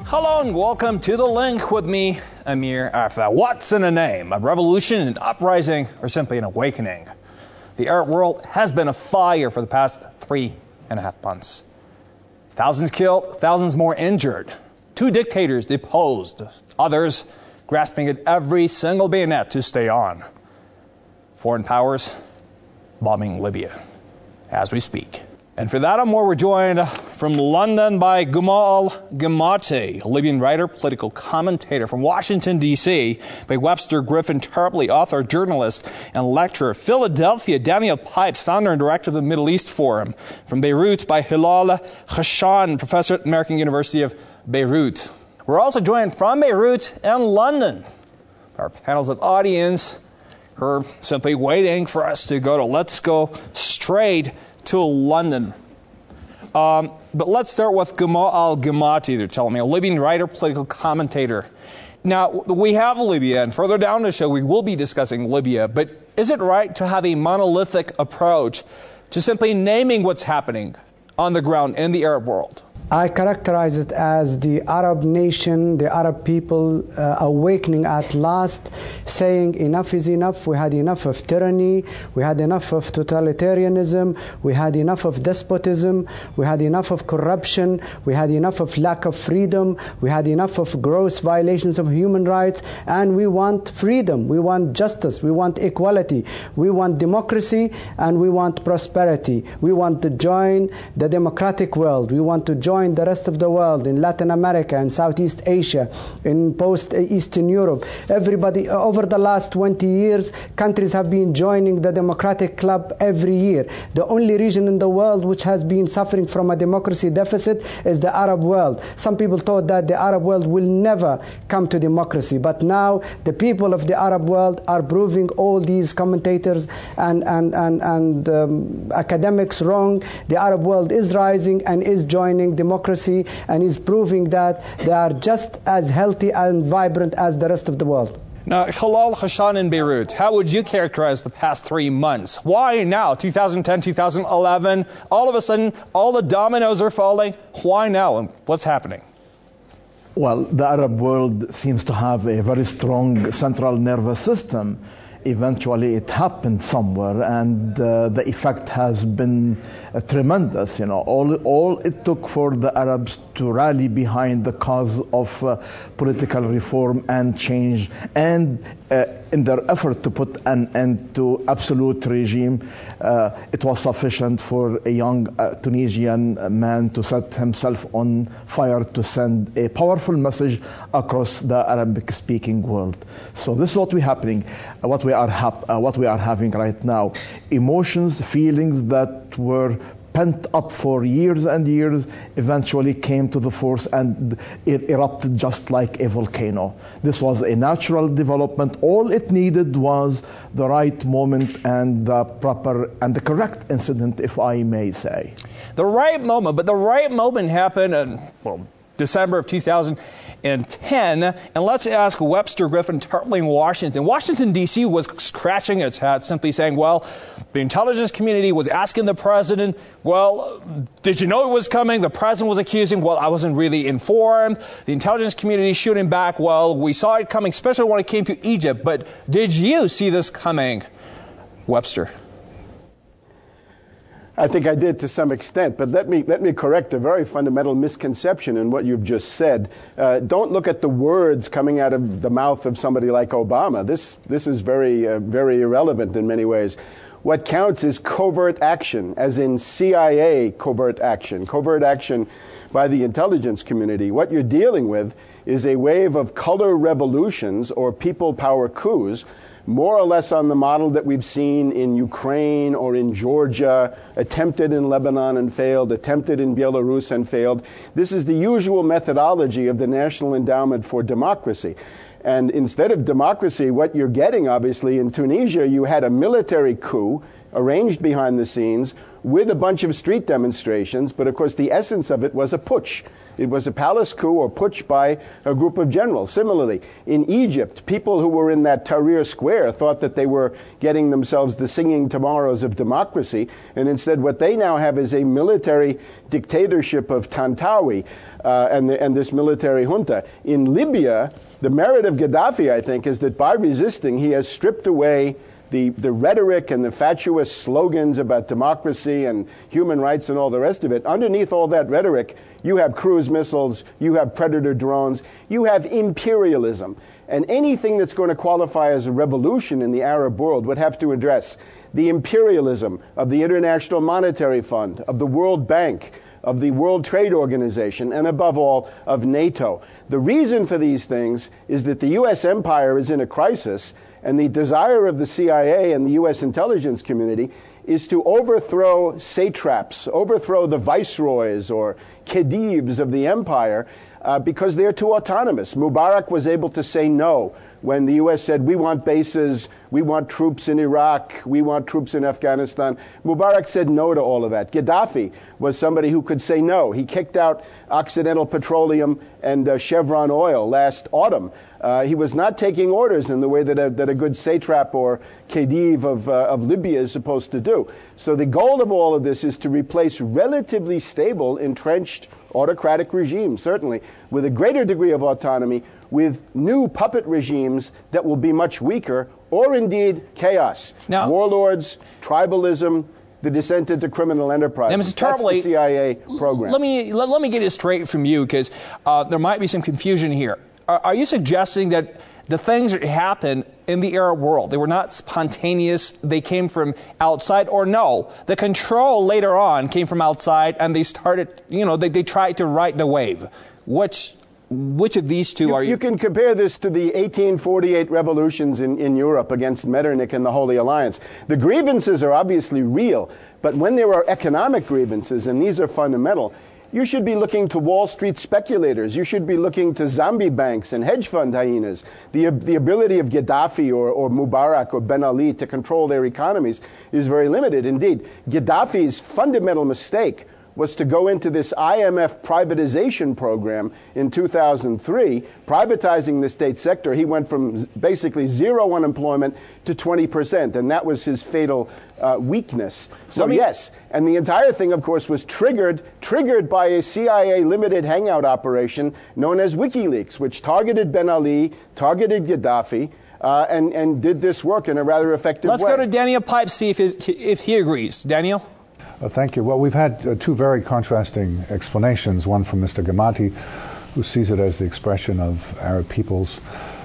Hello and welcome to The Link with me, Amir Arfa. What's in a name? A revolution, an uprising, or simply an awakening? The Arab world has been afire for the past 3.5 months. Thousands killed, thousands more injured. 2 dictators deposed, others grasping at every single bayonet to stay on. Foreign powers bombing Libya as we speak. And for that and more, we're joined from London by Gamal Gamati, a Libyan writer, political commentator, from Washington, D.C. by Webster Griffin Tarpley, author, journalist, and lecturer. Philadelphia, Daniel Pipes, founder and director of the Middle East Forum. From Beirut by Hilal Khashan, professor at American University of Beirut. We're also joined from Beirut and London. Our panels of audience who are simply waiting for us to go to Let's Go Straight to London. But let's start with Gamal al-Gamati, they're telling me, a Libyan writer, political commentator. Now, we have Libya, and further down the show we will be discussing Libya, but is it right to have a monolithic approach to simply naming what's happening on the ground in the Arab world? I characterize it as the Arab nation, the Arab people awakening at last, saying enough is enough. We had enough of tyranny. We had enough of totalitarianism. We had enough of despotism. We had enough of corruption. We had enough of lack of freedom. We had enough of gross violations of human rights. And we want freedom. We want justice. We want equality. We want democracy, and we want prosperity. We want to join the democratic world. We want to join the rest of the world, in Latin America, in Southeast Asia, in post-Eastern Europe. Everybody, over the last 20 years, countries have been joining the democratic club every year. The only region in the world which has been suffering from a democracy deficit is the Arab world. Some people thought that the Arab world will never come to democracy, but now the people of the Arab world are proving all these commentators and academics wrong. The Arab world is rising and is joining democracy and is proving that they are just as healthy and vibrant as the rest of the world. Now, Hilal Khashan in Beirut, how would you characterize the past 3 months? Why now? 2010, 2011, all of a sudden, all the dominoes are falling. Why now? And what's happening? Well, the Arab world seems to have a very strong central nervous system. Eventually it happened somewhere, and the effect has been tremendous. All it took for the Arabs to rally behind the cause of political reform and change, and in their effort to put an end to absolute regime, it was sufficient for a young Tunisian man to set himself on fire to send a powerful message across the Arabic-speaking world. So this is what we are having right now. Emotions, feelings that were pent up for years and years eventually came to the force, and it erupted just like a volcano. This was a natural development. All it needed was the right moment and the proper and the correct incident, if I may say. The right moment, but the right moment happened in, December of 2010. And let's ask Webster Griffin Tarpley in Washington. Washington, D.C. was scratching its head, simply saying, well, the intelligence community was asking the president, well, did you know it was coming? The president was accusing, well, I wasn't really informed. The intelligence community shooting back, well, we saw it coming, especially when it came to Egypt. But did you see this coming, Webster? I think I did to some extent, but let me correct a very fundamental misconception in what you've just said. Don't look at the words coming out of the mouth of somebody like Obama. This is very irrelevant in many ways. What counts is covert action, as in CIA covert action by the intelligence community. What you're dealing with is a wave of color revolutions or people power coups, more or less on the model that we've seen in Ukraine or in Georgia, attempted in Lebanon and failed, attempted in Belarus and failed. This is the usual methodology of the National Endowment for Democracy. And instead of democracy, what you're getting, obviously, in Tunisia, you had a military coup arranged behind the scenes with a bunch of street demonstrations, but of course the essence of it was a putsch. It was a palace coup or putsch by a group of generals. Similarly, in Egypt, people who were in that Tahrir Square thought that they were getting themselves the singing tomorrows of democracy, and instead what they now have is a military dictatorship of Tantawi and this military junta. In Libya, the merit of Gaddafi, I think, is that by resisting, he has stripped away the rhetoric and the fatuous slogans about democracy and human rights and all the rest of it. Underneath all that rhetoric, you have cruise missiles, you have predator drones, you have imperialism. And anything that's going to qualify as a revolution in the Arab world would have to address the imperialism of the International Monetary Fund, of the World Bank, of the World Trade Organization, and above all, of NATO. The reason for these things is that the U.S. empire is in a crisis, and the desire of the CIA and the U.S. intelligence community is to overthrow satraps, overthrow the viceroys or khedives of the empire because they're too autonomous. Mubarak was able to say no when the U.S. said, we want bases, we want troops in Iraq, we want troops in Afghanistan. Mubarak said no to all of that. Gaddafi was somebody who could say no. He kicked out Occidental Petroleum and Chevron Oil last autumn. He was not taking orders in the way that a good satrap or khedive of Libya is supposed to do. So the goal of all of this is to replace relatively stable, entrenched autocratic regimes, certainly, with a greater degree of autonomy, with new puppet regimes that will be much weaker, or indeed chaos. Now, warlords, tribalism, the descent into criminal enterprise. That's the CIA program. Let me get it straight from you, because there might be some confusion here. Are you suggesting that the things that happened in the Arab world, they were not spontaneous, they came from outside, or no, the control later on came from outside and they started, they tried to ride the wave? Which of these two are you? You can compare this to the 1848 revolutions in Europe against Metternich and the Holy Alliance. The grievances are obviously real, but when there are economic grievances, and these are fundamental, you should be looking to Wall Street speculators. You should be looking to zombie banks and hedge fund hyenas. The ability of Gaddafi or Mubarak or Ben Ali to control their economies is very limited. Indeed, Gaddafi's fundamental mistake was to go into this IMF privatization program in 2003, privatizing the state sector. He went from basically zero unemployment to 20%, and that was his fatal weakness. So yes, and the entire thing, of course, was triggered by a CIA limited hangout operation known as WikiLeaks, which targeted Ben Ali, targeted Gaddafi, and did this work in a rather effective way. Let's go to Daniel Pipes, see if he agrees. Daniel? Thank you. Well, we've had two very contrasting explanations, one from Mr. Ghamati, who sees it as the expression of Arab peoples,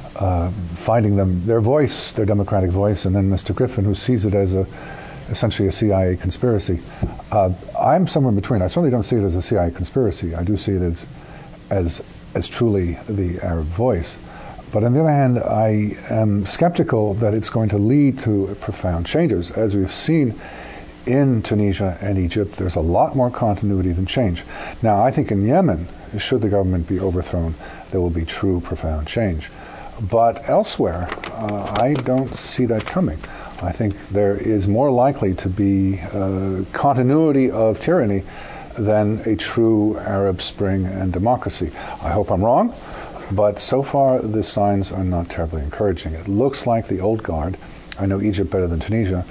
finding their voice, their democratic voice, and then Mr. Griffin, who sees it as essentially a CIA conspiracy. I'm somewhere in between. I certainly don't see it as a CIA conspiracy. I do see it as truly the Arab voice. But on the other hand, I am skeptical that it's going to lead to profound changes. As we've seen in Tunisia and Egypt, there's a lot more continuity than change. Now, I think in Yemen, should the government be overthrown, there will be true, profound change. But elsewhere, I don't see that coming. I think there is more likely to be continuity of tyranny than a true Arab Spring and democracy. I hope I'm wrong, but so far the signs are not terribly encouraging. It looks like the old guard. I know Egypt better than Tunisia.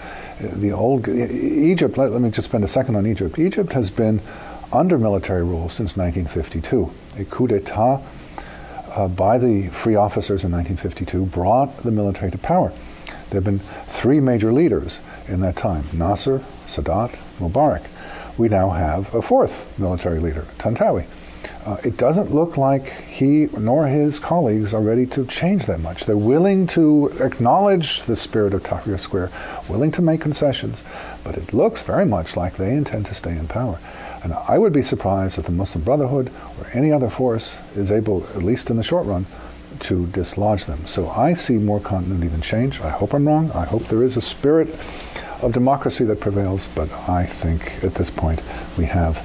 Egypt, let me just spend a second on Egypt. Egypt has been under military rule since 1952. A coup d'etat by the free officers in 1952 brought the military to power. There have been three major leaders in that time: Nasser, Sadat, Mubarak. We now have a fourth military leader, Tantawi. It doesn't look like he nor his colleagues are ready to change that much. They're willing to acknowledge the spirit of Tahrir Square, willing to make concessions, but it looks very much like they intend to stay in power. And I would be surprised if the Muslim Brotherhood or any other force is able, at least in the short run, to dislodge them. So I see more continuity than change. I hope I'm wrong. I hope there is a spirit of democracy that prevails, but I think at this point we have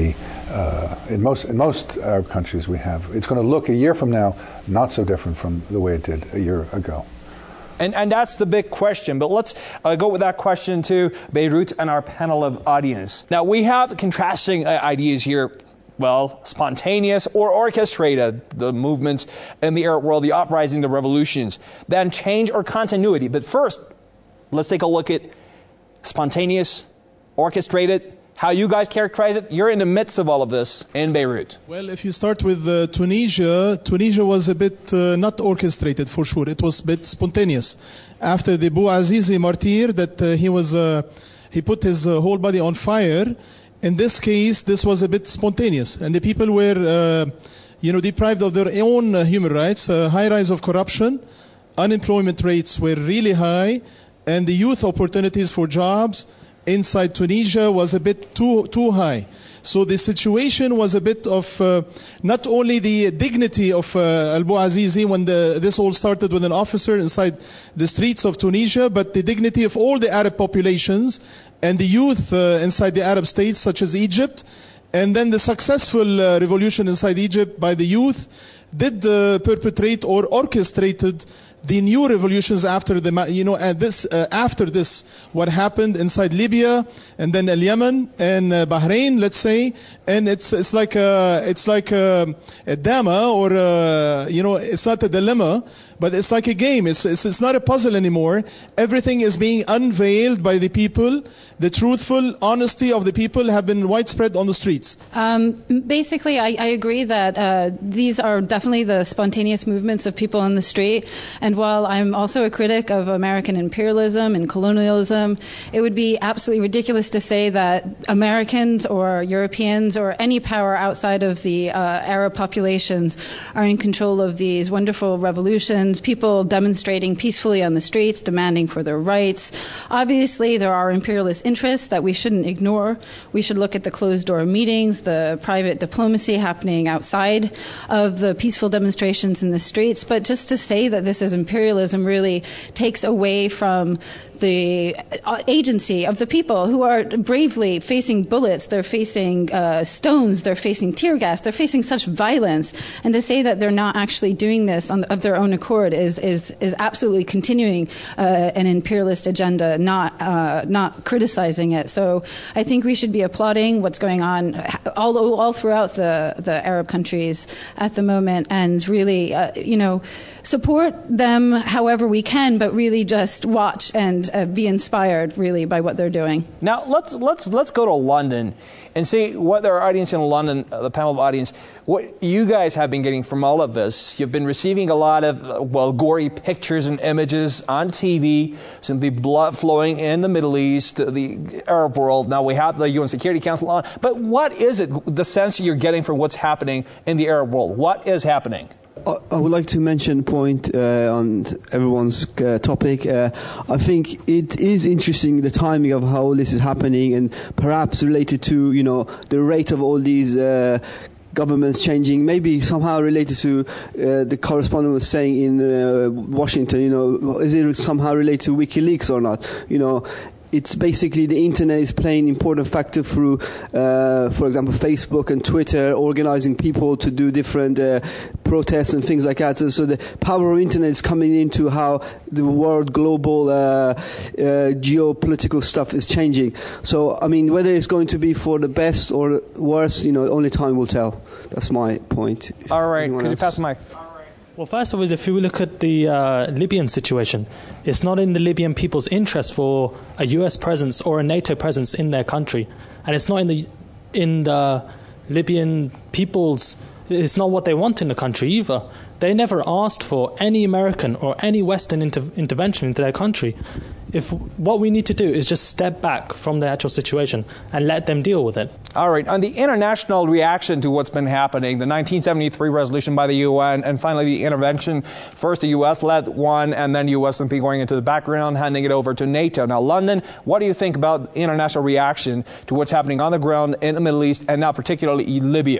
in most Arab countries it's going to look a year from now not so different from the way it did a year ago. And that's the big question. But let's go with that question to Beirut and our panel of audience. Now, we have contrasting ideas here. Well, spontaneous or orchestrated, the movements in the Arab world, the uprising, the revolutions. Then change or continuity. But first, let's take a look at spontaneous, orchestrated, how you guys characterize it. You're in the midst of all of this in Beirut. Well, if you start with Tunisia was a bit not orchestrated for sure. It was a bit spontaneous. After the Bouazizi martyr, that he put his whole body on fire. In this case, this was a bit spontaneous, and the people were, deprived of their own human rights. High rise of corruption, unemployment rates were really high, and the youth opportunities for jobs inside Tunisia was a bit too high. So the situation was a bit of not only the dignity of Al-Bouazizi when this all started with an officer inside the streets of Tunisia, but the dignity of all the Arab populations and the youth inside the Arab states such as Egypt. And then the successful revolution inside Egypt by the youth did perpetrate or orchestrated the new revolutions after after this, what happened inside Libya and then Yemen and Bahrain, let's say, and it's like a drama, or it's not a dilemma, but it's like a game. It's not a puzzle anymore. Everything is being unveiled by the people. The truthful honesty of the people have been widespread on the streets. Basically, I agree that these are definitely the spontaneous movements of people on the street. And while I'm also a critic of American imperialism and colonialism, it would be absolutely ridiculous to say that Americans or Europeans or any power outside of the Arab populations are in control of these wonderful revolutions, people demonstrating peacefully on the streets, demanding for their rights. Obviously, there are imperialist interests that we shouldn't ignore. We should look at the closed-door meetings, the private diplomacy happening outside of the peaceful demonstrations in the streets. But just to say that this is imperialism really takes away from the agency of the people who are bravely facing bullets, they're facing stones, they're facing tear gas, they're facing such violence. And to say that they're not actually doing this of their own accord is absolutely continuing an imperialist agenda, not criticizing it. So I think we should be applauding what's going on all throughout the Arab countries at the moment, and really, support them however we can, but really just watch and be inspired really by what they're doing. Now let's go to London and see what our audience in London, the panel of audience, what you guys have been getting from all of this. You've been receiving a lot of gory pictures and images on TV, simply blood flowing in the Middle East, the Arab world. Now we have the UN Security Council on, but what is it, the sense you're getting from what's happening in the Arab world? What is happening? I would like to mention a point on everyone's topic. I think it is interesting the timing of how this is happening, and perhaps related to the rate of all these governments changing, maybe somehow related to the correspondent was saying in Washington. Is it somehow related to WikiLeaks or not? It's basically the internet is playing an important factor through, for example, Facebook and Twitter, organizing people to do different protests and things like that. So the power of internet is coming into how the world global geopolitical stuff is changing. So, whether it's going to be for the best or worse, only time will tell. That's my point. All right. Could you pass the mic? Well, first of all, if you look at the Libyan situation, it's not in the Libyan people's interest for a US presence or a NATO presence in their country. And it's not in the Libyan people's, it's not what they want in the country either. They never asked for any American or any Western intervention into their country. What we need to do is just step back from the actual situation and let them deal with it. All right. On the international reaction to what's been happening, the 1973 resolution by the UN, and finally the intervention, first the U.S. led one, and then U.S. simply going into the background, handing it over to NATO. Now, London, what do you think about international reaction to what's happening on the ground in the Middle East, and now particularly Libya?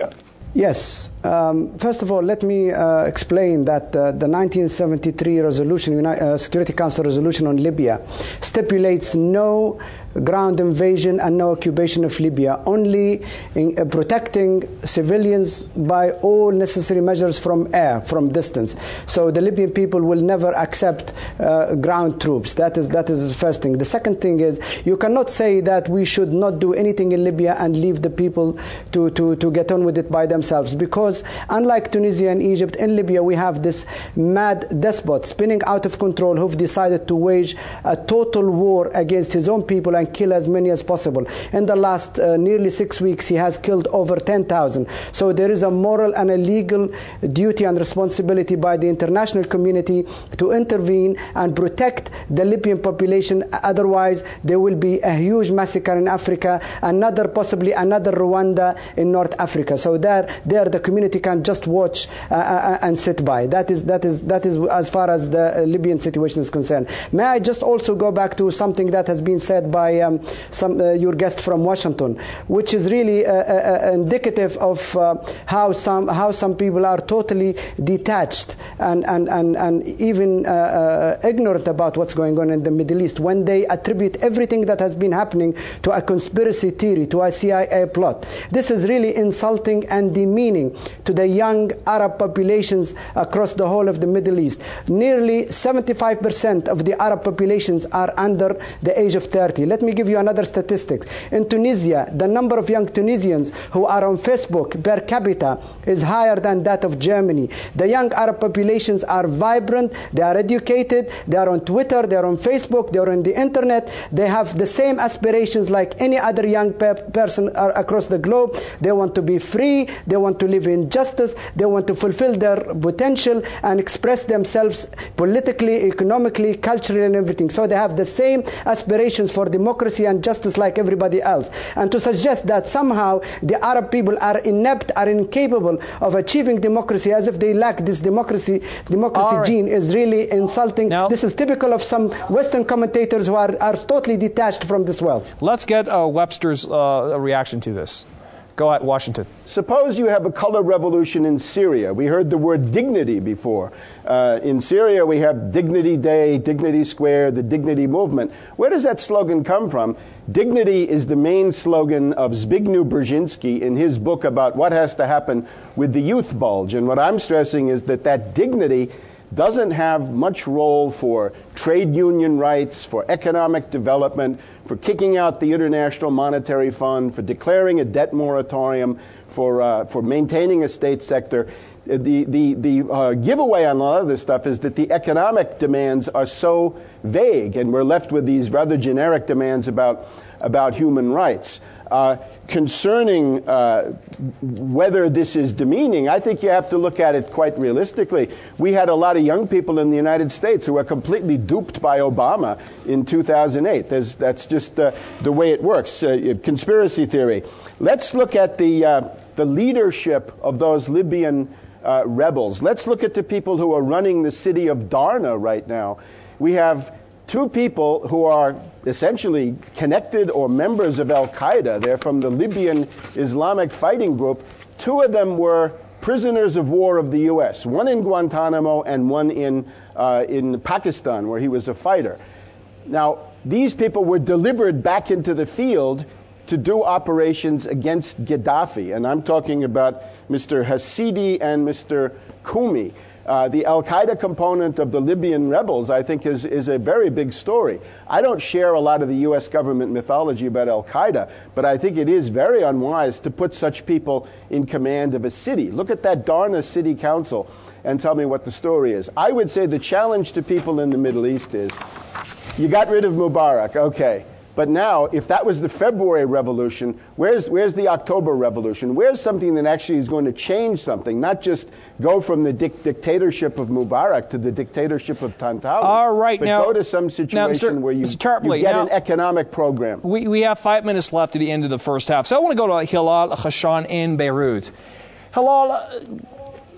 Yes. First of all, let me explain that the 1973 resolution, Security Council resolution on Libya, stipulates no ground invasion and no occupation of Libya, only in protecting civilians by all necessary measures from air, from distance. So the Libyan people will never accept ground troops. That is the first thing. The second thing is, you cannot say that we should not do anything in Libya and leave the people to get on with it by themselves, because unlike Tunisia and Egypt, in Libya we have this mad despot spinning out of control who've decided to wage a total war against his own people and kill as many as possible. In the last nearly 6 weeks, he has killed over 10,000. So there is a moral and a legal duty and responsibility by the international community to intervene and protect the Libyan population. Otherwise, there will be a huge massacre in Africa, possibly another Rwanda in North Africa. So there the community can just watch and sit by. That is as far as the Libyan situation is concerned. May I just also go back to something that has been said by your guest from Washington, which is really indicative of how some people are totally detached and even ignorant about what's going on in the Middle East, when they attribute everything that has been happening to a conspiracy theory, to a CIA plot. This is really insulting and demeaning to the young Arab populations across the whole of the Middle East. Nearly 75% of the Arab populations are under the age of 30. Let me give you another statistic. In Tunisia, the number of young Tunisians who are on Facebook per capita is higher than that of Germany. The young Arab populations are vibrant, they are educated, they are on Twitter, they are on Facebook, they are on the internet, they have the same aspirations like any other young person across the globe. They want to be free, they want to live in justice, they want to fulfill their potential and express themselves politically, economically, culturally and everything. So they have the same aspirations for democracy and justice like everybody else. And to suggest that somehow the Arab people are inept, are incapable of achieving democracy as if they lack this democracy right. gene is really insulting. Now, this is typical of some Western commentators who are totally detached from this world. Let's get Webster's reaction to this. Go at Washington. Suppose you have a color revolution in Syria. We heard the word dignity before. In Syria, we have Dignity Day, Dignity Square, the Dignity Movement. Where does that slogan come from? Dignity is the main slogan of Zbigniew Brzezinski in his book about what has to happen with the youth bulge. And what I'm stressing is that dignity doesn't have much role for trade union rights, for economic development, for kicking out the International Monetary Fund, for declaring a debt moratorium, for maintaining a state sector. The giveaway on a lot of this stuff is that the economic demands are so vague, and we're left with these rather generic demands about human rights. Concerning whether this is demeaning, I think you have to look at it quite realistically. We had a lot of young people in the United States who were completely duped by Obama in 2008. That's just the way it works. Conspiracy theory. Let's look at the leadership of those Libyan rebels. Let's look at the people who are running the city of Darna right now. We have two people who are essentially connected or members of Al-Qaeda. They're from the Libyan Islamic Fighting Group. Two of them were prisoners of war of the U.S., one in Guantanamo and one in Pakistan, where he was a fighter. Now, these people were delivered back into the field to do operations against Gaddafi. And I'm talking about Mr. Hasidi and Mr. Kumi. The Al-Qaeda component of the Libyan rebels, I think, is a very big story. I don't share a lot of the U.S. government mythology about Al-Qaeda, but I think it is very unwise to put such people in command of a city. Look at that Darna City Council and tell me what the story is. I would say the challenge to people in the Middle East is, you got rid of Mubarak, okay. But now, if that was the February revolution, where's the October revolution? Where's something that actually is going to change something, not just go from the dictatorship of Mubarak to the dictatorship of Tantawi? All right, but now go to some situation where you get an economic program. We have 5 minutes left at the end of the first half, so I want to go to Hilal Khashan in Beirut. Hilal,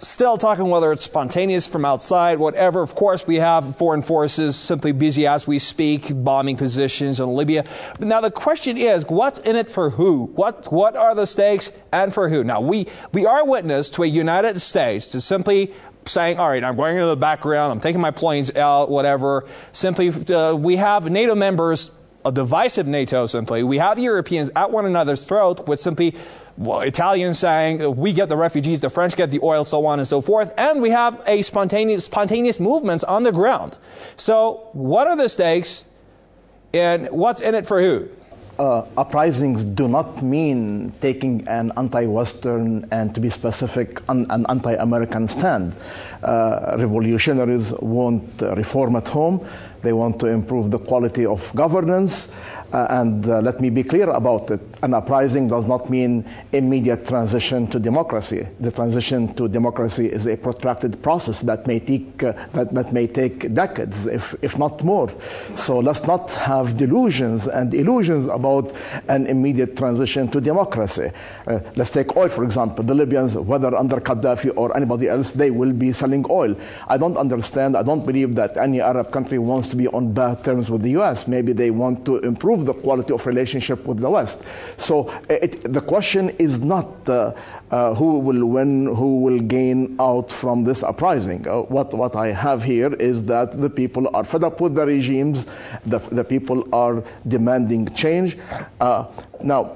still talking whether it's spontaneous from outside, whatever. Of course, we have foreign forces simply busy as we speak, bombing positions in Libya. But now the question is, what's in it for who? What are the stakes and for who? Now, we are witness to a United States to simply saying, all right, I'm going into the background, I'm taking my planes out, whatever. Simply, we have NATO members, a divisive NATO simply. We have Europeans at one another's throat with simply Italians saying, we get the refugees, the French get the oil, so on and so forth. And we have a spontaneous movements on the ground. So what are the stakes and what's in it for who? Uprisings do not mean taking an anti-Western and, to be specific, an anti-American stand. Revolutionaries want reform at home. They want to improve the quality of governance. And let me be clear about it. An uprising does not mean immediate transition to democracy. The transition to democracy is a protracted process that may take decades, if not more. So let's not have delusions and illusions about an immediate transition to democracy. Let's take oil, for example. The Libyans, whether under Gaddafi or anybody else, they will be selling oil. I don't believe that any Arab country wants to be on bad terms with the U.S. Maybe they want to improve the quality of relationship with the West. So the question is not who will win, who will gain out from this uprising. What I have here is that the people are fed up with the regimes. The people are demanding change. Now,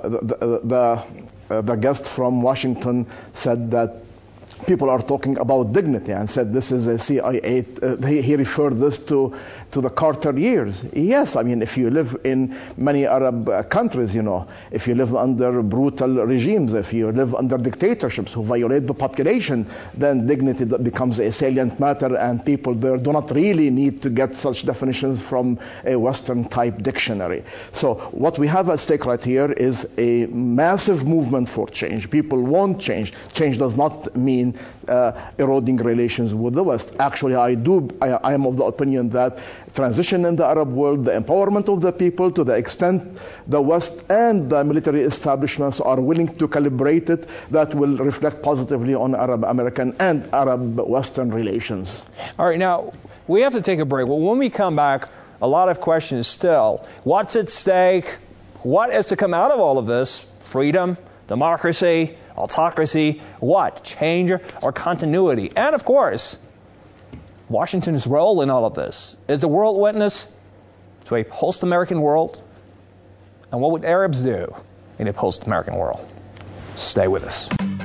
the guest from Washington said that people are talking about dignity and said this is a CIA. He referred this to the Carter years. Yes, I mean, if you live in many Arab countries, if you live under brutal regimes, if you live under dictatorships who violate the population, then dignity becomes a salient matter, and people there do not really need to get such definitions from a Western-type dictionary. So what we have at stake right here is a massive movement for change. People want change. Change does not mean eroding relations with the West. Actually, I am of the opinion that transition in the Arab world, the empowerment of the people, to the extent the West and the military establishments are willing to calibrate it, that will reflect positively on Arab-American and Arab-Western relations. All right, now, we have to take a break. Well, when we come back, a lot of questions still. What's at stake? What is to come out of all of this? Freedom, democracy, autocracy, what? Change or continuity? And of course, Washington's role in all of this. Is the world witness to a post-American world? And what would Arabs do in a post-American world? Stay with us.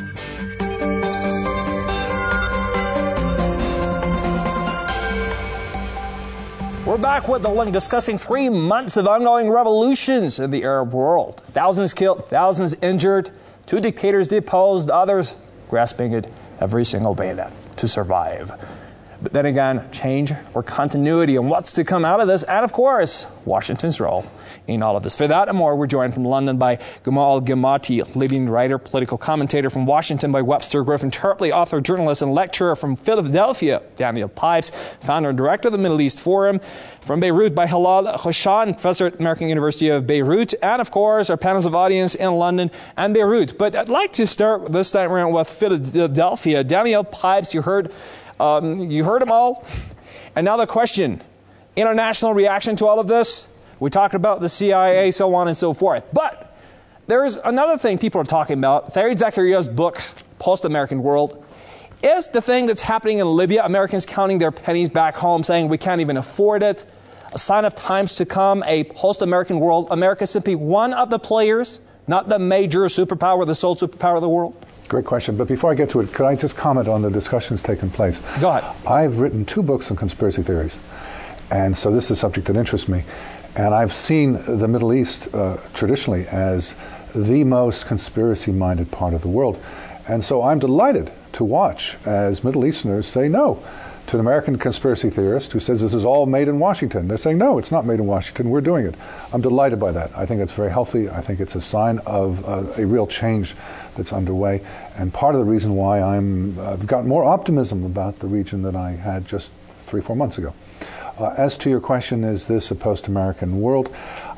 We're back with The Link, discussing 3 months of ongoing revolutions in the Arab world. Thousands killed, thousands injured, 2 dictators deposed, others grasping at every single bayonet to survive. But then again, change or continuity, and what's to come out of this, and of course, Washington's role in all of this. For that and more, we're joined from London by Gamal Gamati, leading writer, political commentator; from Washington by Webster Griffin Tarpley, author, journalist, and lecturer; from Philadelphia, Daniel Pipes, founder and director of the Middle East Forum; from Beirut by Halal Khoshan, professor at American University of Beirut; and of course, our panels of audience in London and Beirut. But I'd like to start this time around with Philadelphia. Daniel Pipes, you heard them all. And now the question, international reaction to all of this. We talked about the CIA, so on and so forth. But there's another thing people are talking about. Fareed Zakaria's book, Post-American World, is the thing that's happening in Libya. Americans counting their pennies back home, saying we can't even afford it. A sign of times to come, a post-American world. America is simply one of the players, not the major superpower, the sole superpower of the world. Great question. But before I get to it, could I just comment on the discussions taking place? Go ahead. I've written 2 books on conspiracy theories. And so this is a subject that interests me. And I've seen the Middle East traditionally as the most conspiracy-minded part of the world. And so I'm delighted to watch as Middle Easterners say no to an American conspiracy theorist who says this is all made in Washington. They're saying, no, it's not made in Washington. We're doing it. I'm delighted by that. I think it's very healthy. I think it's a sign of a real change that's underway. And part of the reason why I've got more optimism about the region than I had just 3-4 months ago. As to your question, is this a post-American world?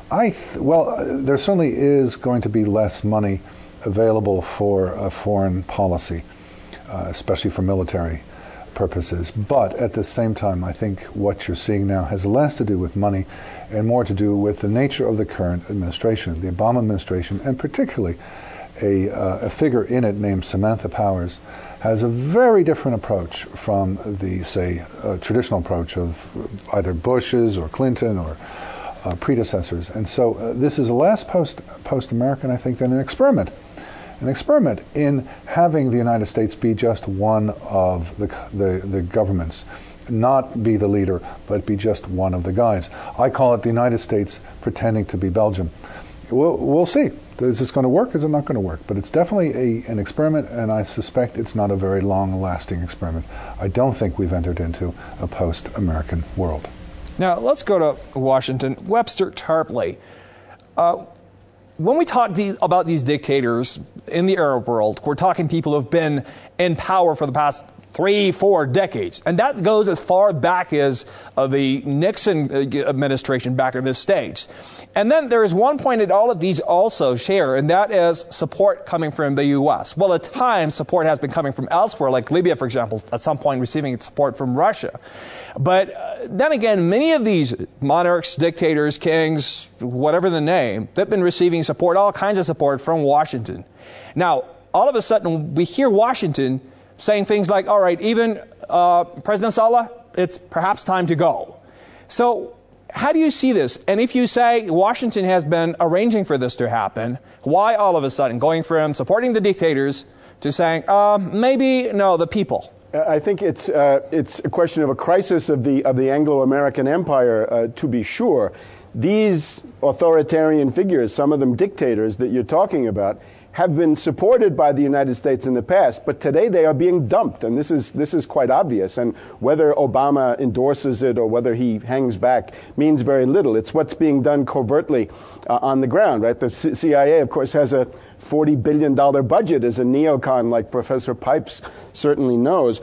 There certainly is going to be less money available for foreign policy. especially for military purposes. But at the same time, I think what you're seeing now has less to do with money and more to do with the nature of the current administration, the Obama administration, and particularly a figure in it named Samantha Powers has a very different approach from the, say, traditional approach of either Bush's or Clinton or predecessors. And so this is less post-American, I think, than an experiment. An experiment in having the United States be just one of the governments, not be the leader, but be just one of the guys. I call it the United States pretending to be Belgium. We'll see. Is this going to work? Is it not going to work? But it's definitely an experiment, and I suspect it's not a very long-lasting experiment. I don't think we've entered into a post-American world. Now, let's go to Washington. Webster Tarpley. When we talk about these dictators in the Arab world, we're talking people who have been in power for the past 3-4 decades. And that goes as far back as the Nixon administration back in this stage. And then there is one point that all of these also share, and that is support coming from the U.S. Well, at times, support has been coming from elsewhere, like Libya, for example, at some point receiving its support from Russia. But then again, many of these monarchs, dictators, kings, whatever the name, they've been receiving support, all kinds of support from Washington. Now, all of a sudden, we hear Washington saying things like, all right, even President Saleh, it's perhaps time to go. So how do you see this? And if you say Washington has been arranging for this to happen, why all of a sudden going from supporting the dictators to saying, maybe, no, the people? I think it's a question of a crisis of the Anglo-American empire, to be sure. These authoritarian figures, some of them dictators that you're talking about, have been supported by the United States in the past, but today they are being dumped, and this is quite obvious. And whether Obama endorses it or whether he hangs back means very little. It's what's being done covertly on the ground, right? The CIA, of course, has a $40 billion budget as a neocon, like Professor Pipes certainly knows.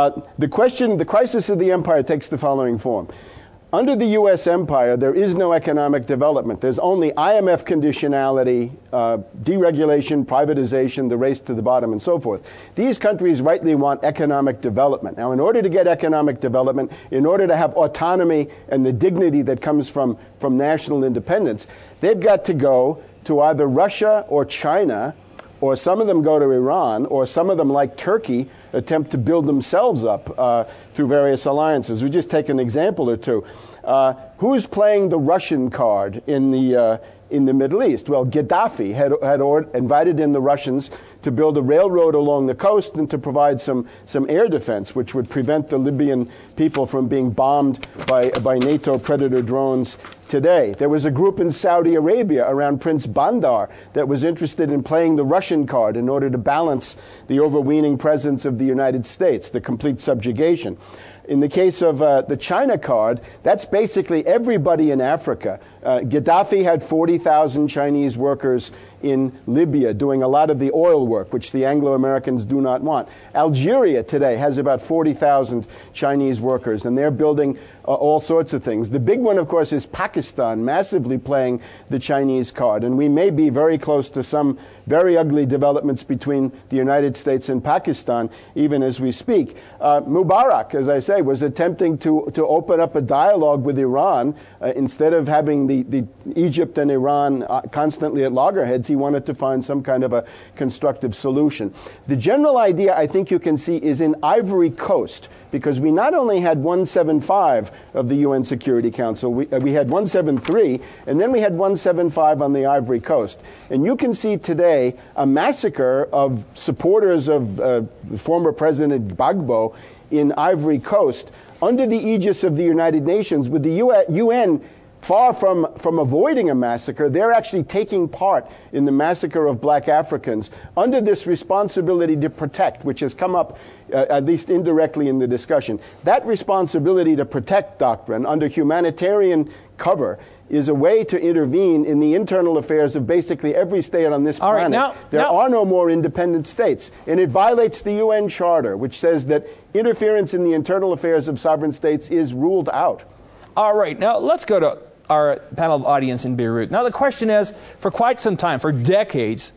The crisis of the empire takes the following form. Under the U.S. empire, there is no economic development. There's only IMF conditionality, deregulation, privatization, the race to the bottom, and so forth. These countries rightly want economic development. Now, in order to get economic development, in order to have autonomy and the dignity that comes from national independence, they've got to go to either Russia or China, or some of them go to Iran, or some of them, like Turkey, attempt to build themselves up through various alliances. We just take an example or two. Who's playing the Russian card in the Middle East? Well, Gaddafi had invited in the Russians to build a railroad along the coast and to provide some air defense, which would prevent the Libyan people from being bombed by NATO Predator drones today. There was a group in Saudi Arabia around Prince Bandar that was interested in playing the Russian card in order to balance the overweening presence of the United States, the complete subjugation. In the case of the China card, that's basically everybody in Africa. Gaddafi had 40,000 Chinese workers in Libya doing a lot of the oil work, which the Anglo-Americans do not want. Algeria today has about 40,000 Chinese workers, and they're building all sorts of things. The big one, of course, is Pakistan, massively playing the Chinese card. And we may be very close to some very ugly developments between the United States and Pakistan, even as we speak. Mubarak, as I say, was attempting to open up a dialogue with Iran. Instead of having the Egypt and Iran constantly at loggerheads, he wanted to find some kind of a constructive solution. The general idea, I think you can see, is in Ivory Coast, because we not only had 175 of the UN Security Council, we had 173, and then we had 175 on the Ivory Coast. And you can see today a massacre of supporters of former President Gbagbo in Ivory Coast under the aegis of the United Nations, with the UN far from avoiding a massacre. They're actually taking part in the massacre of black Africans under this responsibility to protect, which has come up at least indirectly in the discussion. That responsibility to protect doctrine under humanitarian cover is a way to intervene in the internal affairs of basically every state on this planet. There are no more independent states. And it violates the UN Charter, which says that interference in the internal affairs of sovereign states is ruled out. All right, now let's go to our panel audience in Beirut. Now the question is, for quite some time, for decades,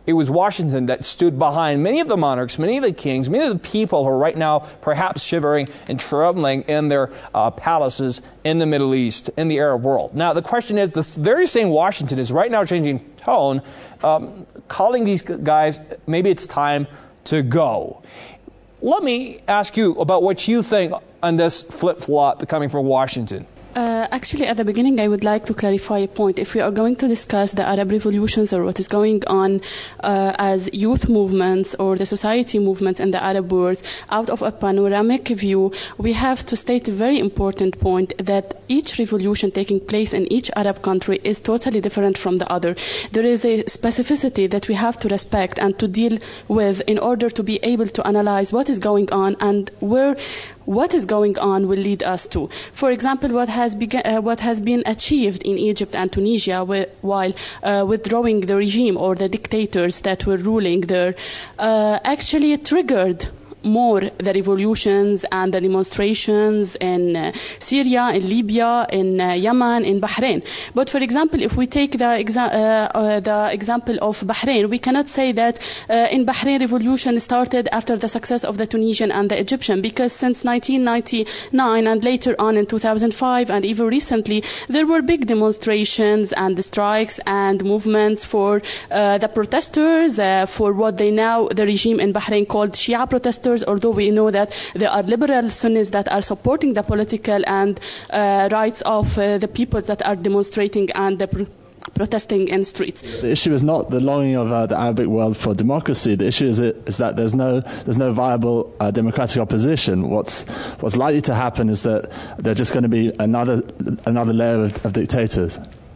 it was Washington that stood behind many of the monarchs, many of the kings, many of the people who are right now perhaps shivering and trembling in their palaces in the Middle East, in the Arab world. Now, the question is, this very same Washington is right now changing tone, calling these guys, maybe it's time to go. Let me ask you about what you think on this flip-flop coming from Washington. Actually, at the beginning, I would like to clarify a point. If we are going to discuss the Arab revolutions or what is going on as youth movements or the society movements in the Arab world, out of a panoramic view, we have to state a very important point that each revolution taking place in each Arab country is totally different from the other. There is a specificity that we have to respect and to deal with in order to be able to analyze what is going on and where what is going on will lead us to. For example, what has been achieved in Egypt and Tunisia while withdrawing the regime or the dictators that were ruling there actually triggered more the revolutions and the demonstrations in Syria, in Libya, in Yemen, in Bahrain. But for example, if we take the example of Bahrain, we cannot say that in Bahrain revolution started after the success of the Tunisian and the Egyptian, because since 1999 and later on in 2005 and even recently, there were big demonstrations and strikes and movements for the protesters, for what they now, the regime in Bahrain called Shia protesters, although we know that there are liberal Sunnis that are supporting the political and rights of the people that are demonstrating and protesting in streets. The issue is not the longing of the Arabic world for democracy. The issue is that there's no viable democratic opposition. What's likely to happen is that there's just going to be another layer of dictators.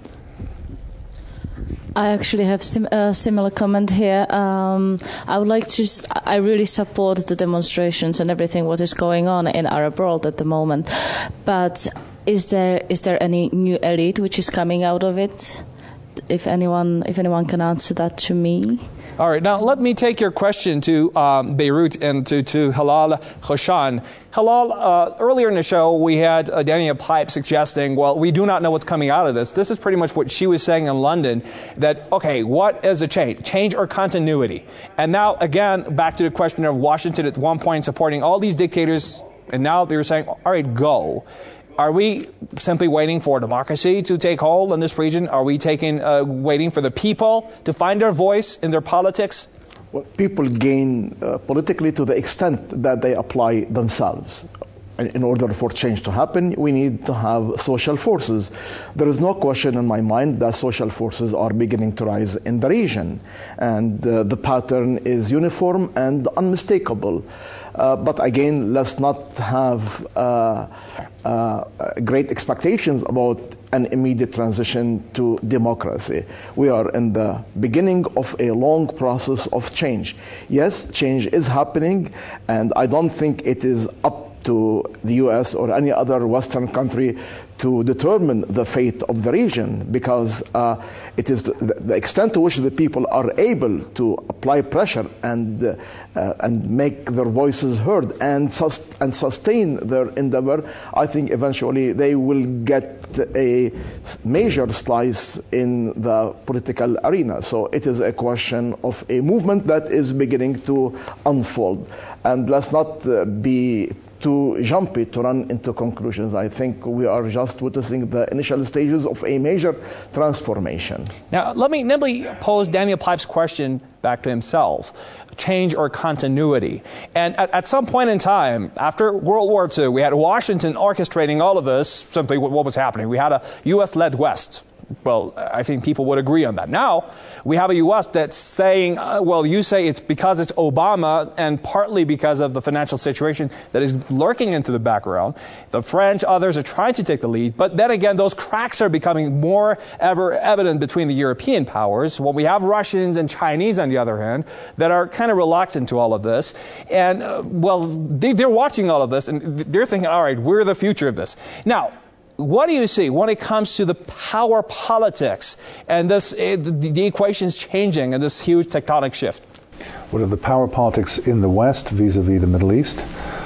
I actually have a similar comment here. I would like to. I really support the demonstrations and everything what is going on in Arab world at the moment. But is there any new elite which is coming out of it? If anyone can answer that to me. All right, now let me take your question to Beirut and to Halal Khoshan. Halal, earlier in the show we had Dania Pipe suggesting, well, we do not know what's coming out of this. This is pretty much what she was saying in London, that, okay, what is a change? Change or continuity? And now, again, back to the question of Washington at one point supporting all these dictators, and now they're saying, all right, go. Are we simply waiting for democracy to take hold in this region? Are we waiting for the people to find their voice in their politics? Well, people gain politically to the extent that they apply themselves. In order for change to happen, we need to have social forces. There is no question in my mind that social forces are beginning to rise in the region. And the pattern is uniform and unmistakable. But again, let's not have great expectations about an immediate transition to democracy. We are in the beginning of a long process of change. Yes, change is happening, and I don't think it is up to the US or any other Western country to determine the fate of the region, because it is the extent to which the people are able to apply pressure and make their voices heard and sustain their endeavor. I think eventually they will get a major slice in the political arena. So it is a question of a movement that is beginning to unfold. And let's not be too jumpy to run into conclusions. I think we are just witnessing the initial stages of a major transformation. Now, let me pose Daniel Pipe's question back to himself. Change or continuity? And at some point in time, after World War II, we had Washington orchestrating all of this, simply what was happening. We had a U.S.-led West. Well, I think people would agree on that. Now, we have a U.S. that's saying, well, you say it's because it's Obama and partly because of the financial situation that is lurking into the background. The French, others are trying to take the lead. But then again, those cracks are becoming more ever evident between the European powers. Well, we have Russians and Chinese, on the other hand, that are kind of reluctant to all of this. And, they're watching all of this and they're thinking, all right, we're the future of this. Now, what do you see when it comes to the power politics and the equations changing and this huge tectonic shift? What are the power politics in the West vis-a-vis the Middle East?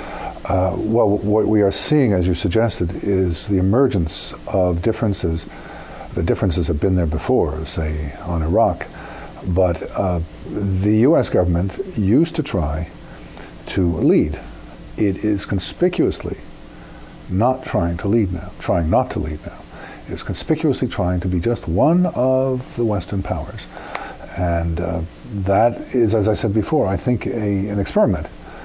Well, what we are seeing, as you suggested, is the emergence of differences. The differences have been there before, say, on Iraq. But the U.S. government used to try to lead. It is conspicuously not trying to lead now, trying not to lead now. It is conspicuously trying to be just one of the Western powers. And that is, as I said before, I think an experiment.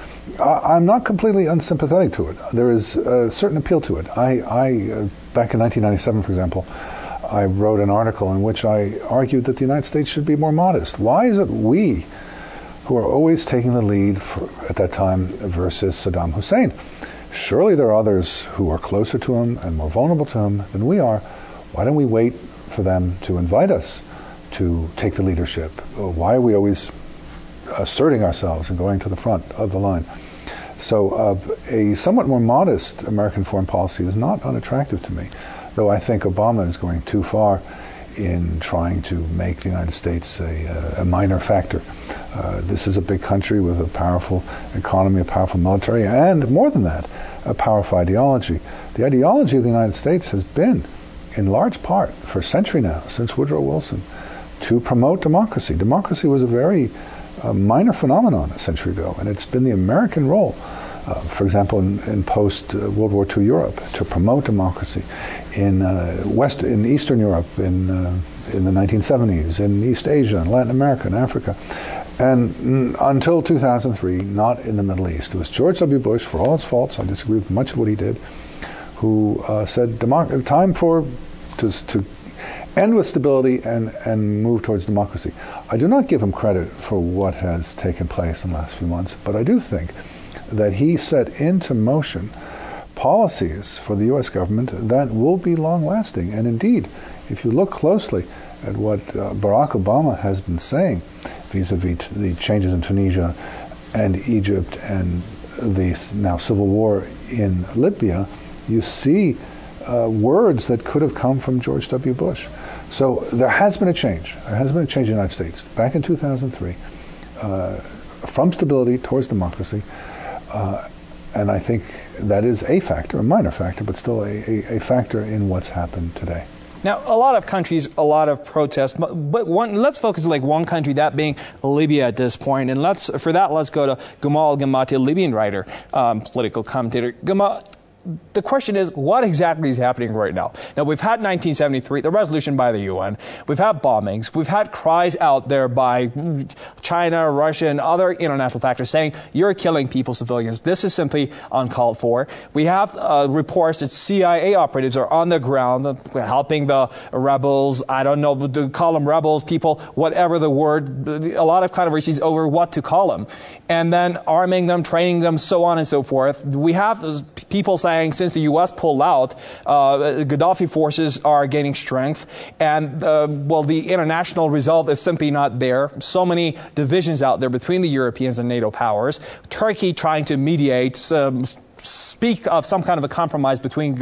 I'm not completely unsympathetic to it. There is a certain appeal to it. I back in 1997, for example, I wrote an article in which I argued that the United States should be more modest. Why is it we who are always taking the lead at that time versus Saddam Hussein? Surely there are others who are closer to him and more vulnerable to him than we are. Why don't we wait for them to invite us to take the leadership? Why are we always asserting ourselves and going to the front of the line? So a somewhat more modest American foreign policy is not unattractive to me, though I think Obama is going too far in trying to make the United States a minor factor. This is a big country with a powerful economy, a powerful military, and more than that, a powerful ideology. The ideology of the United States has been, in large part, for a century now, since Woodrow Wilson, to promote democracy. Democracy was a very minor phenomenon a century ago, and it's been the American role, for example, in post-World War II Europe, to promote democracy. In Eastern Europe, in the 1970s, in East Asia, in Latin America, in Africa, and until 2003, not in the Middle East. It was George W. Bush, for all his faults, I disagree with much of what he did, who said, time to end with stability and move towards democracy. I do not give him credit for what has taken place in the last few months, but I do think that he set into motion policies for the U.S. government that will be long-lasting. And indeed, if you look closely at what Barack Obama has been saying vis-a-vis the changes in Tunisia and Egypt and the now civil war in Libya, you see words that could have come from George W. Bush. So there has been a change. There has been a change in the United States. Back in 2003, from stability towards democracy, and I think that is a factor, a minor factor, but still a factor in what's happened today. Now, a lot of countries, a lot of protests, but let's focus on one country, that being Libya at this point. And let's go to Gamal Gamati, a Libyan writer, political commentator. Gamal, the question is, what exactly is happening right now? Now, we've had 1973, the resolution by the UN. We've had bombings. We've had cries out there by China, Russia, and other international factors saying, you're killing people, civilians. This is simply uncalled for. We have reports that CIA operatives are on the ground helping the rebels. I don't know, to call them rebels, people, whatever the word. A lot of controversies over what to call them. And then arming them, training them, so on and so forth. We have people saying, since the U.S. pulled out, Gaddafi forces are gaining strength, and the international resolve is simply not there. So many divisions out there between the Europeans and NATO powers. Turkey trying to mediate, speak of some kind of a compromise between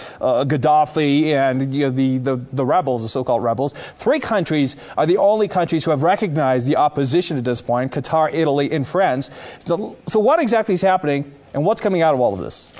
Gaddafi and the rebels, the so-called rebels. 3 countries are the only countries who have recognized the opposition at this point: Qatar, Italy, and France. So what exactly is happening, and what's coming out of all of this?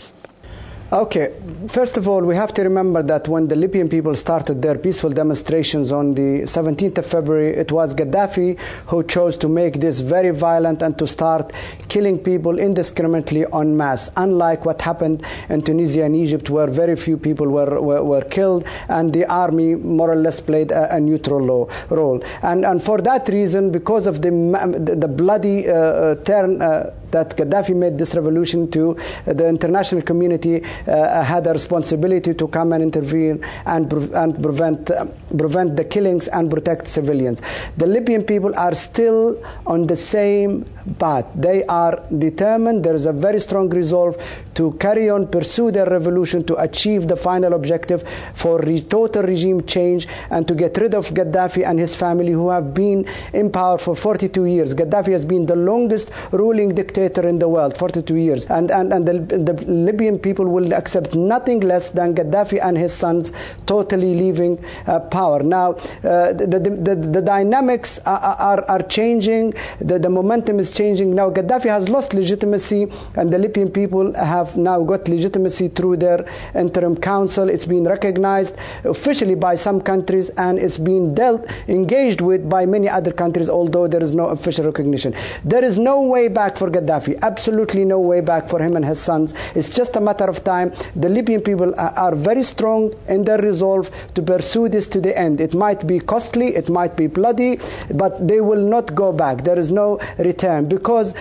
Okay, first of all, we have to remember that when the Libyan people started their peaceful demonstrations on the 17th of February, it was Gaddafi who chose to make this very violent and to start killing people indiscriminately en masse, unlike what happened in Tunisia and Egypt, where very few people were killed, and the army more or less played a neutral role. And for that reason, because of the bloody turn that Gaddafi made this revolution to, the international community had a responsibility to come and intervene and prevent the killings and protect civilians. The Libyan people are still on the same path. They are determined. There is a very strong resolve to carry on, pursue their revolution, to achieve the final objective for total regime change and to get rid of Gaddafi and his family, who have been in power for 42 years. Gaddafi has been the longest ruling dictator dictator in the world, 42 years. And the Libyan people will accept nothing less than Gaddafi and his sons totally leaving power. Now, the dynamics are changing. The momentum is changing. Now, Gaddafi has lost legitimacy, and the Libyan people have now got legitimacy through their interim council. It's been recognized officially by some countries, and it's been engaged with by many other countries, although there is no official recognition. There is no way back for Gaddafi, absolutely no way back for him and his sons. It's just a matter of time. The Libyan people are very strong in their resolve to pursue this to the end. It might be costly, it might be bloody, but they will not go back. There is no return, because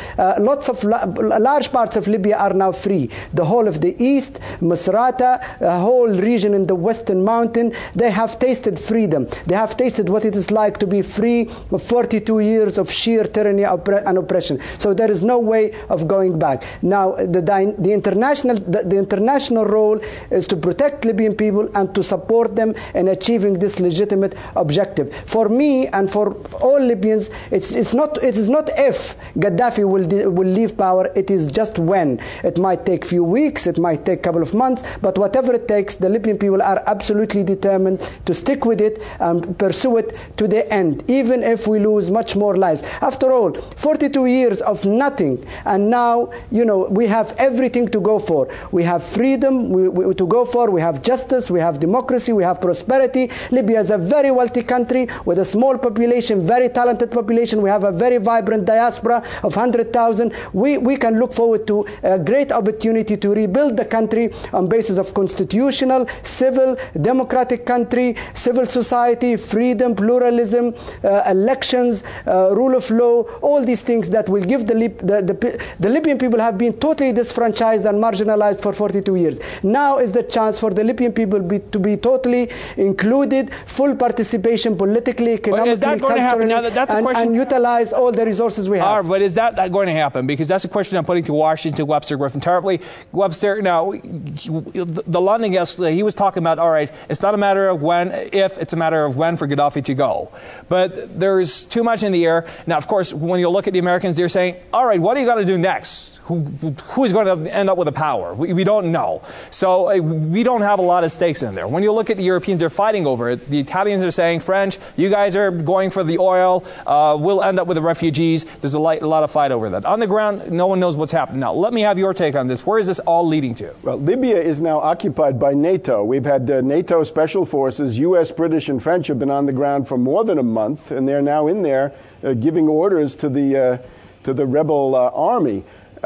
large parts of Libya are now free. The whole of the east, Misrata, a whole region in the western mountain, they have tasted freedom. They have tasted what it is like to be free of 42 years of sheer tyranny and oppression. So there is no way of going back. Now, the international role is to protect Libyan people and to support them in achieving this legitimate objective. For me and for all Libyans, it is not if Gaddafi will leave power, it is just when. It might take few weeks, it might take a couple of months, but whatever it takes, the Libyan people are absolutely determined to stick with it and pursue it to the end, even if we lose much more lives. After all, 42 years of nothing, and now, we have everything to go for. We have freedom to go for, we have justice, we have democracy, we have prosperity. Libya is a very wealthy country with a small population, very talented population. We have a very vibrant diaspora of 100,000. We can look forward to a great opportunity to rebuild the country on basis of constitutional, civil, democratic country, civil society, freedom, pluralism, elections, rule of law, all these things that will give the Libyan people have been totally disfranchised and marginalized for 42 years. Now is the chance for the Libyan people to be totally included, full participation politically, economically, culturally, and utilize all the resources we have. But is that going to happen? Because that's a question I'm putting to Washington, Webster, Griffin Tarpley. Webster, now, the London guest, he was talking about, all right, it's not a matter of if, it's a matter of when for Gaddafi to go. But there's too much in the air. Now, of course, when you look at the Americans, they're saying, all right, what are you going to do next? Who's going to end up with the power? We don't know. So we don't have a lot of stakes in there. When you look at the Europeans, they're fighting over it. The Italians are saying, French, you guys are going for the oil. We'll end up with the refugees. There's a lot of fight over that. On the ground, no one knows what's happening. Now, let me have your take on this. Where is this all leading to? Well, Libya is now occupied by NATO. We've had NATO special forces, U.S., British, and French have been on the ground for more than a month, and they're now in there giving orders to the rebel army.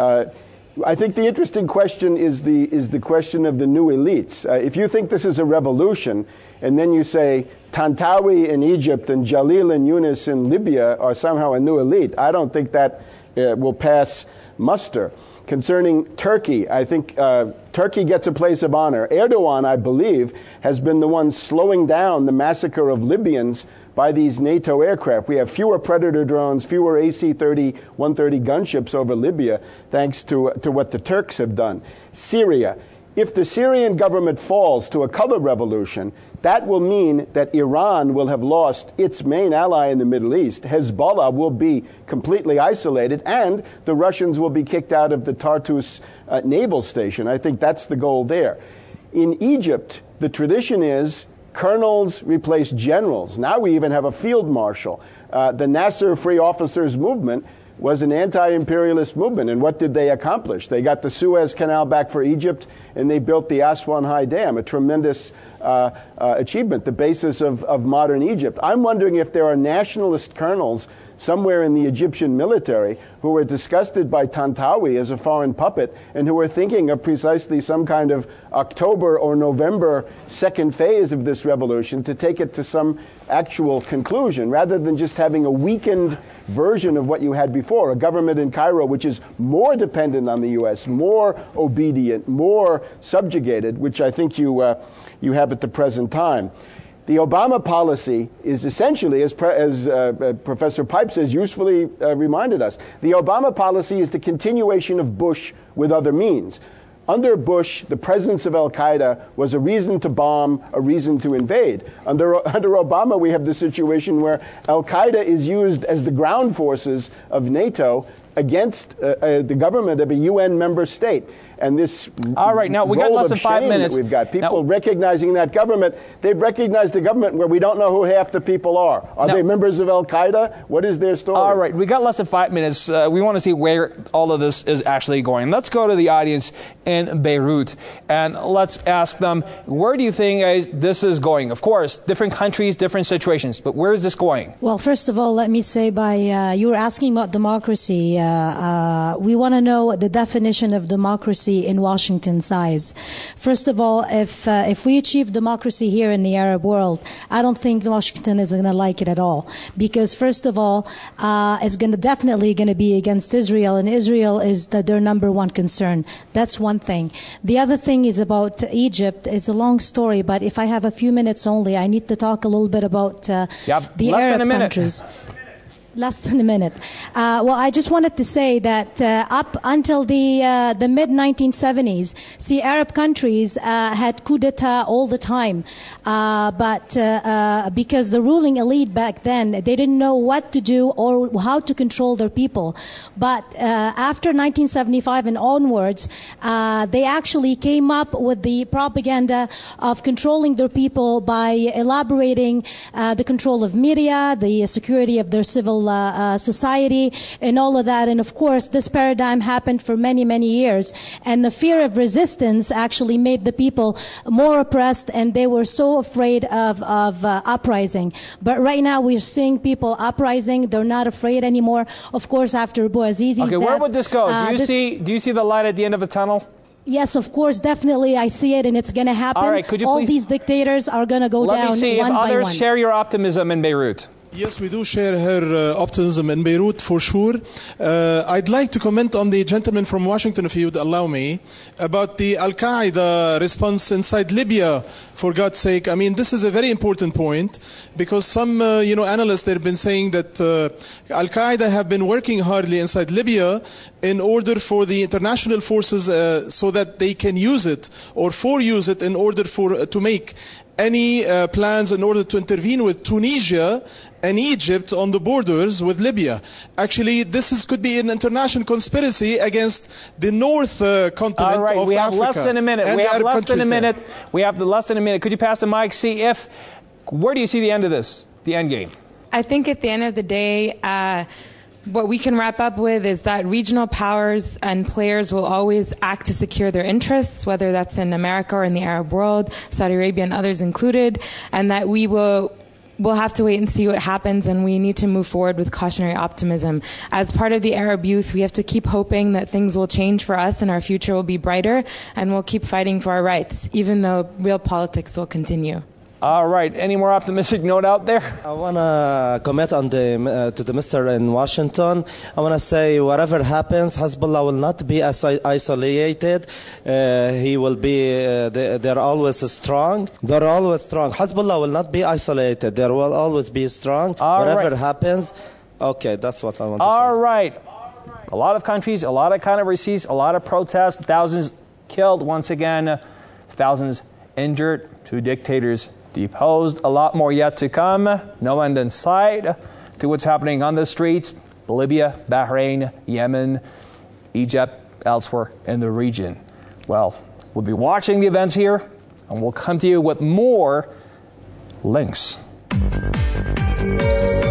I think the interesting question is the question of the new elites. If you think this is a revolution, and then you say Tantawi in Egypt and Jalil and Yunus in Libya are somehow a new elite, I don't think that will pass muster. Concerning Turkey, I think Turkey gets a place of honor. Erdogan, I believe, has been the one slowing down the massacre of Libyans by these NATO aircraft. We have fewer Predator drones, fewer AC-130 gunships over Libya, thanks to what the Turks have done. Syria. If the Syrian government falls to a color revolution, that will mean that Iran will have lost its main ally in the Middle East. Hezbollah will be completely isolated, and the Russians will be kicked out of the Tartus naval station. I think that's the goal there. In Egypt, the tradition is colonels replace generals. Now we even have a field marshal. The Nasser Free Officers Movement was an anti-imperialist movement, and what did they accomplish? They got the Suez Canal back for Egypt, and they built the Aswan High Dam, a tremendous achievement, the basis of modern Egypt. I'm wondering if there are nationalist colonels somewhere in the Egyptian military who were disgusted by Tantawi as a foreign puppet and who were thinking of precisely some kind of October or November second phase of this revolution to take it to some actual conclusion, rather than just having a weakened version of what you had before, a government in Cairo which is more dependent on the U.S., more obedient, more subjugated, which I think you have at the present time. The Obama policy is essentially, as Professor Pipes has usefully reminded us, the Obama policy is the continuation of Bush with other means. Under Bush, the presence of al-Qaeda was a reason to bomb, a reason to invade. Under Obama, we have the situation where al-Qaeda is used as the ground forces of NATO against the government of a UN member state. And this all right, now we got less than 5 minutes. We've got people recognizing that government. They've recognized the government where we don't know who half the people are. Are they members of Al Qaeda? What is their story? All right, we got less than 5 minutes. We want to see where all of this is actually going. Let's go to the audience in Beirut and let's ask them, where do you think this is going? Of course, different countries, different situations, but where is this going? Well, first of all, let me say you were asking about democracy. We want to know the definition of democracy in Washington size. First of all, if we achieve democracy here in the Arab world, I don't think Washington is going to like it at all. Because first of all, it's definitely going to be against Israel, and Israel is their number one concern. That's one thing. The other thing is about Egypt. It's a long story, but if I have a few minutes only, I need to talk a little bit about the Arab countries. Less than a minute. Well, I just wanted to say that up until the mid-1970s, Arab countries had coup d'etat all the time. But because the ruling elite back then, they didn't know what to do or how to control their people. But after 1975 and onwards, they actually came up with the propaganda of controlling their people by elaborating the control of media, the security of their civil society, and all of that. And of course, this paradigm happened for many, many years. And the fear of resistance actually made the people more oppressed, and they were so afraid of uprising. But right now, we're seeing people uprising. They're not afraid anymore. Of course, after Bouazizi's death. Where would this go? Do you see the light at the end of the tunnel? Yes, of course, definitely. I see it, and it's going to happen. All right, could you please? These dictators are going to go down one by one. Let me see if others share your optimism in Beirut. Yes, we do share her optimism in Beirut for sure. I'd like to comment on the gentleman from Washington, if you would allow me, about the Al-Qaeda response inside Libya, for God's sake. I mean, this is a very important point because some analysts, they've been saying that Al-Qaeda have been working hardly inside Libya in order for the international forces so that they can use it or use it in order to make any plans in order to intervene with Tunisia and Egypt on the borders with Libya. Actually, could be an international conspiracy against the North continent of Africa. We have less than a minute. We have less than a minute. Could you pass the mic? Where do you see the end of this, the end game? I think at the end of the day, what we can wrap up with is that regional powers and players will always act to secure their interests, whether that's in America or in the Arab world, Saudi Arabia and others included, and that we'll have to wait and see what happens, and we need to move forward with cautionary optimism. As part of the Arab youth, we have to keep hoping that things will change for us and our future will be brighter, and we'll keep fighting for our rights, even though real politics will continue. All right. Any more optimistic note out there? I want to comment on to the Mr. in Washington. I want to say whatever happens, Hezbollah will not be isolated. He will be. They're always strong. They're always strong. Hezbollah will not be isolated. They will always be strong. Whatever happens. Okay, that's what I want to say. All right. A lot of countries, a lot of controversies, a lot of protests, thousands killed once again, thousands injured, 2 dictators deposed, a lot more yet to come. No end in sight to what's happening on the streets. Libya, Bahrain, Yemen, Egypt, elsewhere in the region. Well, we'll be watching the events here, and we'll come to you with more links.